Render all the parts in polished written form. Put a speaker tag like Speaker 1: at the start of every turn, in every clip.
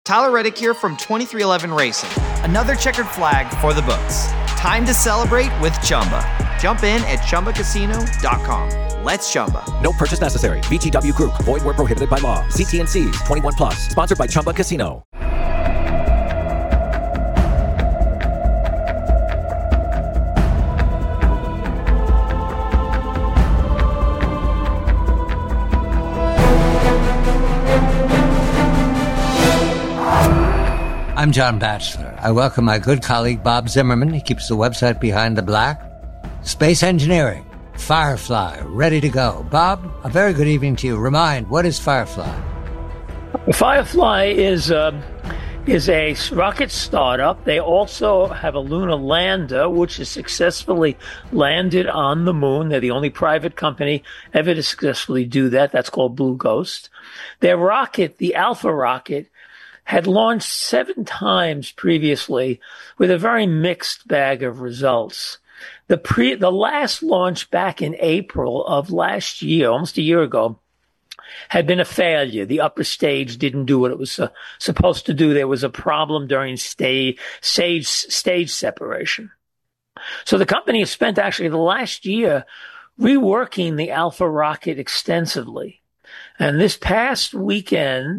Speaker 1: Tyler Reddick here from 2311 Racing. Another checkered flag for the books. Time to celebrate with Chumba. Jump in at ChumbaCasino.com. Let's Chumba.
Speaker 2: No purchase necessary. VGW Group. Void where prohibited by law. See T&Cs. 21 plus. Sponsored by Chumba Casino.
Speaker 3: I'm John Batchelor. I welcome my good colleague Bob Zimmerman. He keeps the website Behind the Black. Space Engineering, Firefly, ready to go. Bob, a very good evening to you. Remind, what is Firefly?
Speaker 4: Firefly is a rocket startup. They also have a lunar lander, which has successfully landed on the moon. They're the only private company ever to successfully do that. That's called Blue Ghost. Their rocket, the Alpha rocket, had launched 7 times previously with a very mixed bag of results. The last launch back in April of last year, almost a year ago, had been a failure. The upper stage didn't do what it was supposed to do. There was a problem during stage separation. So the company has spent actually the last year reworking the Alpha rocket extensively. And this past week,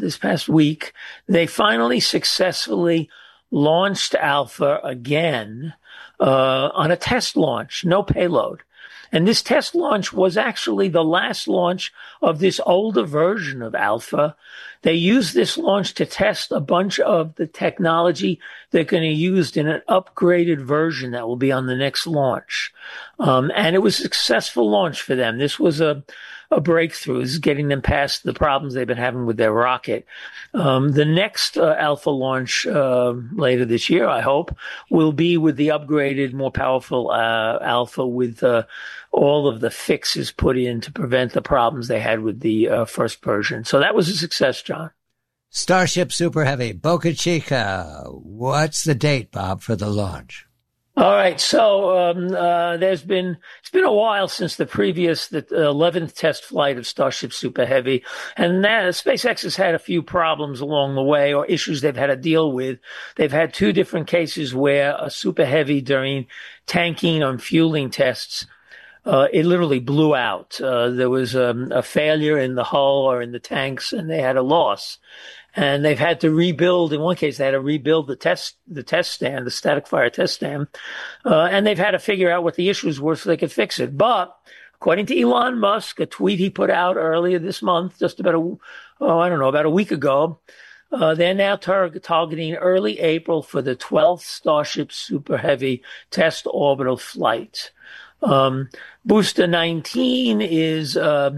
Speaker 4: they finally successfully launched Alpha again on a test launch, no payload. And this test launch was actually the last launch of this older version of Alpha. They used this launch to test a bunch of the technology they're going to use in an upgraded version that will be on the next launch. And it was a successful launch for them. This was a breakthrough. This is getting them past the problems they've been having with their rocket. The next Alpha launch later this year, I hope, will be with the upgraded, more powerful Alpha with all of the fixes put in to prevent the problems they had with the first version. So that was a success, John.
Speaker 3: Starship Super Heavy, Boca Chica. What's the date, Bob, for the launch?
Speaker 4: All right. So it's been a while since the 11th test flight of Starship Super Heavy, and SpaceX has had a few problems along the way, or issues they've had to deal with. They've had 2 different cases where a Super Heavy, during tanking and fueling tests, it literally blew out. There was a failure in the hull or in the tanks, and they had a loss. And they've had to rebuild. In one case, they had to rebuild the test stand, the static fire test stand. And they've had to figure out what the issues were so they could fix it. But according to Elon Musk, a tweet he put out earlier this month, just about a week ago, they're now targeting early April for the 12th Starship Super Heavy test orbital flight. Booster 19 is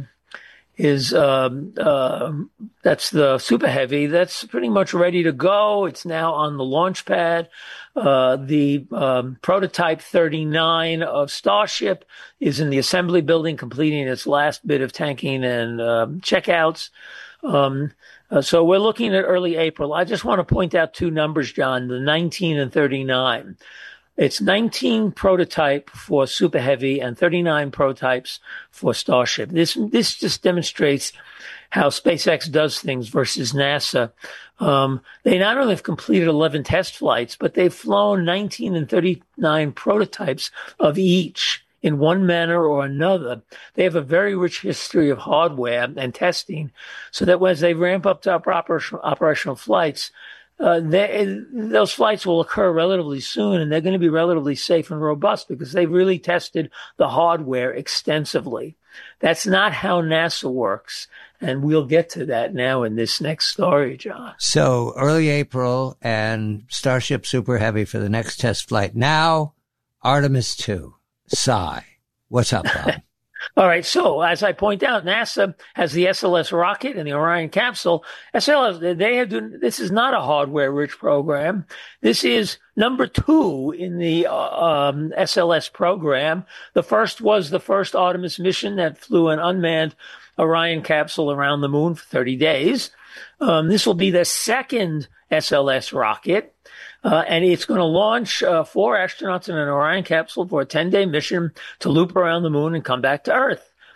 Speaker 4: that's the Super Heavy. That's pretty much ready to go. It's now on the launch pad. The prototype 39 of Starship is in the assembly building, completing its last bit of tanking and checkouts. So we're looking at early April. I just want to point out 2 numbers, John, the 19 and 39. It's 19 prototype for Super Heavy and 39 prototypes for Starship. This just demonstrates how SpaceX does things versus NASA. They not only have completed 11 test flights, but they've flown 19 and 39 prototypes of each in one manner or another. They have a very rich history of hardware and testing, so that as they ramp up to operational flights, those flights will occur relatively soon, and they're going to be relatively safe and robust because they've really tested the hardware extensively. That's not how NASA works, and we'll get to that now in this next story, John.
Speaker 3: So early April and Starship Super Heavy for the next test flight. Now, Artemis 2, Psi. What's up, Bob?
Speaker 4: All right. So as I point out, NASA has the SLS rocket and the Orion capsule. This is not a hardware-rich program. This is number 2 in the SLS program. The first was the first Artemis mission that flew an unmanned Orion capsule around the moon for 30 days. This will be the second SLS rocket. And it's going to launch 4 astronauts in an Orion capsule for a 10-day mission to loop around the moon and come back to Earth.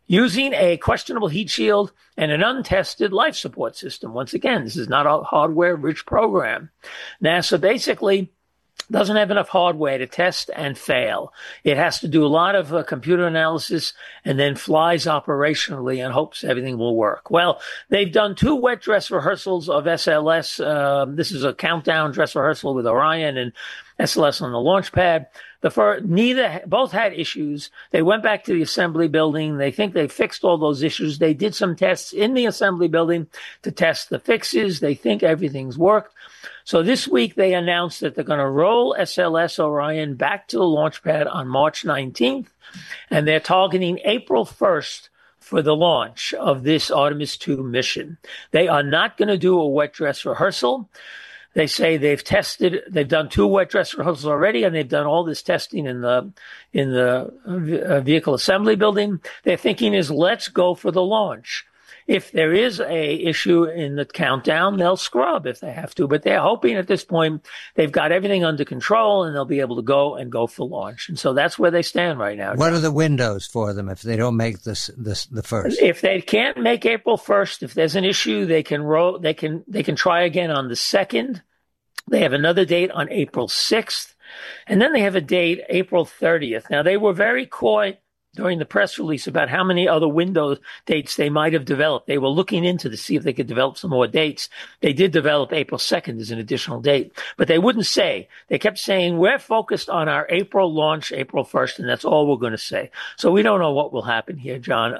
Speaker 4: using a questionable heat shield and an untested life support system. Once again, this is not a hardware-rich program. NASA basically doesn't have enough hardware to test and fail. It has to do a lot of computer analysis and then flies operationally and hopes everything will work. Well, they've done 2 wet dress rehearsals of SLS. This is a countdown dress rehearsal with Orion and SLS on the launch pad. Both had issues. They went back to the assembly building. They think they fixed all those issues. They did some tests in the assembly building to test the fixes. They think everything's worked. So this week they announced that they're going to roll SLS Orion back to the launch pad on March 19th, and they're targeting April 1st for the launch of this Artemis II mission. They are not going to do a wet dress rehearsal. They say they've done 2 wet dress rehearsals already, and they've done all this testing in the vehicle assembly building. Their thinking is, let's go for the launch. If there is a issue in the countdown, they'll scrub if they have to. But they're hoping at this point they've got everything under control and they'll be able to go for launch. And so that's where they stand right now.
Speaker 3: What are the windows for them if they don't make the first?
Speaker 4: If they can't make April 1st, if there's an issue, they can try again on the 2nd. They have another date on April 6th. And then they have a date April 30th. Now, they were very coy during the press release about how many other window dates they might have developed. They were looking into to see if they could develop some more dates. They did develop April 2nd as an additional date, but they wouldn't say. They kept saying, we're focused on our April launch, April 1st, and that's all we're going to say. So we don't know what will happen here, John.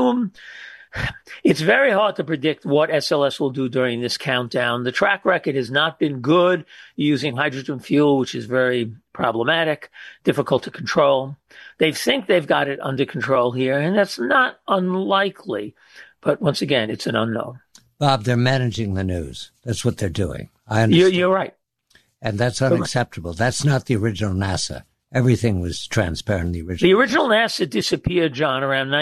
Speaker 4: It's very hard to predict what SLS will do during this countdown. The track record has not been good using hydrogen fuel, which is very problematic, difficult to control. They think they've got it under control here, and that's not unlikely. But once again, it's an unknown.
Speaker 3: Bob, they're managing the news. That's what they're doing. I understand.
Speaker 4: You're right.
Speaker 3: And that's unacceptable. That's not the original NASA. Everything was transparent in the original.
Speaker 4: The original NASA disappeared, John, around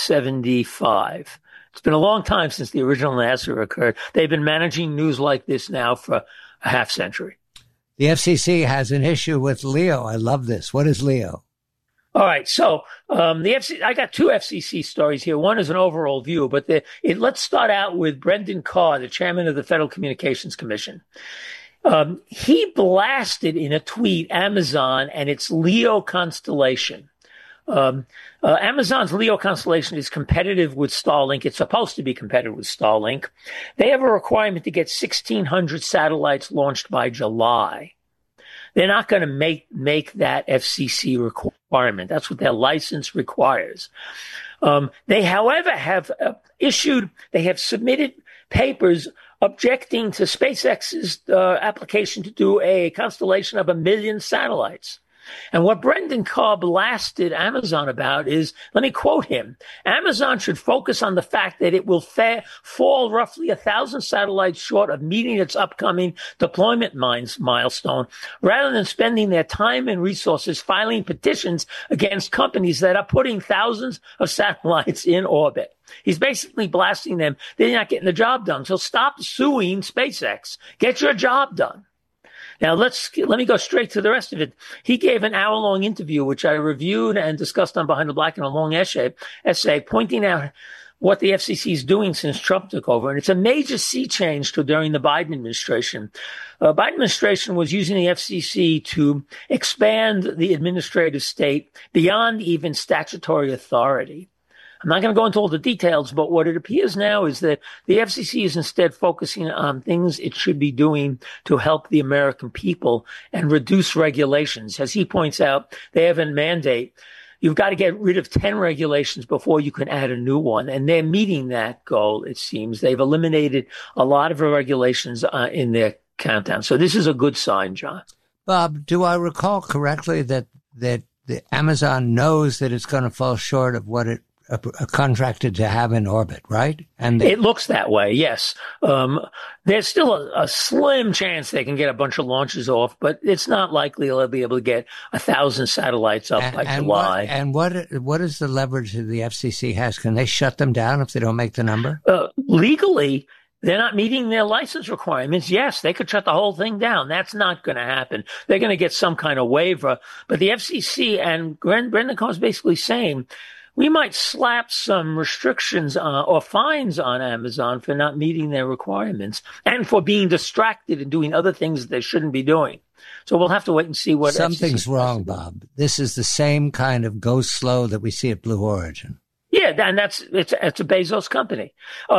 Speaker 4: 1975. It's been a long time since the original NASA occurred. They've been managing news like this now for a half century.
Speaker 3: The FCC has an issue with LEO. I love this. What is LEO?
Speaker 4: All right. So I got 2 FCC stories here. One is an overall view, but let's start out with Brendan Carr, the chairman of the Federal Communications Commission. He blasted in a tweet Amazon and its LEO constellation. Amazon's LEO constellation is competitive with Starlink. It's supposed to be competitive with Starlink. They have a requirement to get 1,600 satellites launched by July. They're not going to make that FCC requirement. That's what their license requires. They, however, have submitted papers objecting to SpaceX's application to do a constellation of 1 million satellites. And what Brendan Carr blasted Amazon about is, let me quote him, Amazon should focus on the fact that it will fall roughly 1,000 satellites short of meeting its upcoming deployment milestone, rather than spending their time and resources filing petitions against companies that are putting thousands of satellites in orbit. He's basically blasting them. They're not getting the job done. So stop suing SpaceX. Get your job done. Now, let me go straight to the rest of it. He gave an hour-long interview, which I reviewed and discussed on Behind the Black in a long essay, pointing out what the FCC is doing since Trump took over. And it's a major sea change to during the Biden administration. Biden administration was using the FCC to expand the administrative state beyond even statutory authority. I'm not going to go into all the details, but what it appears now is that the FCC is instead focusing on things it should be doing to help the American people and reduce regulations. As he points out, they have a mandate. You've got to get rid of 10 regulations before you can add a new one. And they're meeting that goal, it seems. They've eliminated a lot of the regulations in their countdown. So this is a good sign, John.
Speaker 3: Bob, do I recall correctly that the Amazon knows that it's going to fall short of what it contracted to have in orbit, right? And
Speaker 4: it looks that way, yes. There's still a slim chance they can get a bunch of launches off, but it's not likely they'll be able to get 1,000 satellites up by July.
Speaker 3: What is the leverage that the FCC has? Can they shut them down if they don't make the number?
Speaker 4: Legally, they're not meeting their license requirements. Yes, they could shut the whole thing down. That's not going to happen. They're going to get some kind of waiver. But the FCC and Brendan Carr is basically saying, we might slap some restrictions or fines on Amazon for not meeting their requirements and for being distracted and doing other things that they shouldn't be doing. So we'll have to wait and see what
Speaker 3: something's wrong, Bob. This is the same kind of go slow that we see at Blue Origin.
Speaker 4: Yeah, and it's a Bezos company.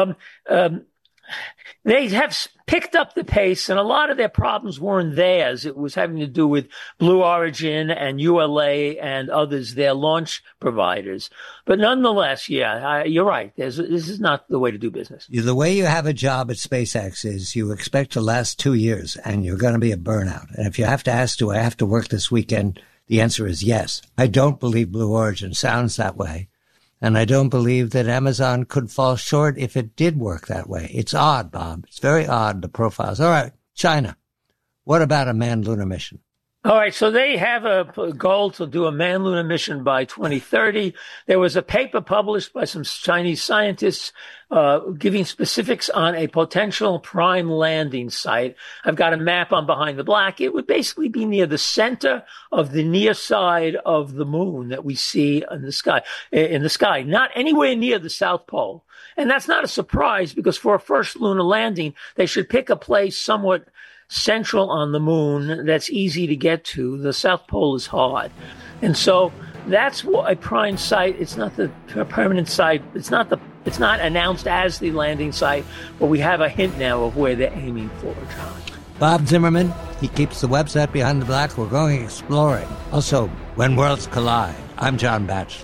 Speaker 4: They have picked up the pace, and a lot of their problems weren't theirs. It was having to do with Blue Origin and ULA and others, their launch providers. But nonetheless, you're right. This is not the way to do business.
Speaker 3: The way you have a job at SpaceX is you expect to last 2 years, and you're going to be a burnout. And if you have to ask, do I have to work this weekend? The answer is yes. I don't believe Blue Origin sounds that way. And I don't believe that Amazon could fall short if it did work that way. It's odd, Bob. It's very odd, the profiles. All right, China. What about a manned lunar mission?
Speaker 4: All right, so they have a goal to do a manned lunar mission by 2030. There was a paper published by some Chinese scientists giving specifics on a potential prime landing site. I've got a map on Behind the Black. It would basically be near the center of the near side of the moon that we see in the sky, not anywhere near the South Pole. And that's not a surprise, because for a first lunar landing, they should pick a place somewhat central on the moon that's easy to get to. The South Pole is hard. And so that's what a prime site. It's not the permanent site. It's not announced as the landing site, but we have a hint now of where they're aiming for, John.
Speaker 3: Bob Zimmerman, he keeps the website Behind the Black. We're going exploring. Also, When Worlds Collide. I'm John Batchelor.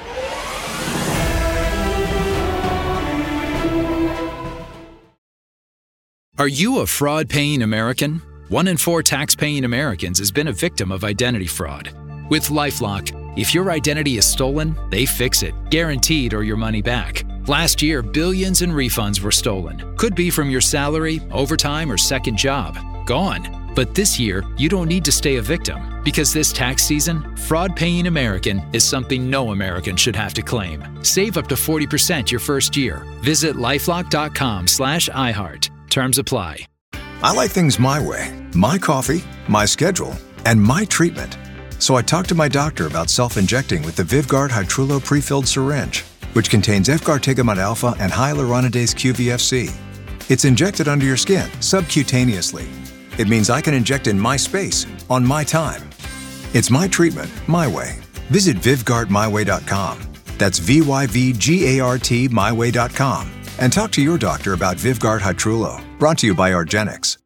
Speaker 5: Are you a fraud-paying American? 1 in 4 tax-paying Americans has been a victim of identity fraud. With LifeLock, if your identity is stolen, they fix it, guaranteed, or your money back. Last year, billions in refunds were stolen. Could be from your salary, overtime, or second job. Gone. But this year, you don't need to stay a victim, because this tax season, fraud-paying American is something no American should have to claim. Save up to 40% your first year. Visit lifelock.com/iHeart. Terms apply.
Speaker 6: I like things my way. My coffee, my schedule, and my treatment. So I talked to my doctor about self-injecting with the Vyvgart Hytrulo prefilled syringe, which contains Efgartigimod alpha and hyaluronidase QVFC. It's injected under your skin, subcutaneously. It means I can inject in my space, on my time. It's my treatment, my way. Visit VyvgartMyWay.com. That's VYVGART MyWay.com. And talk to your doctor about Vyvgart Hytrulo, brought to you by argenx.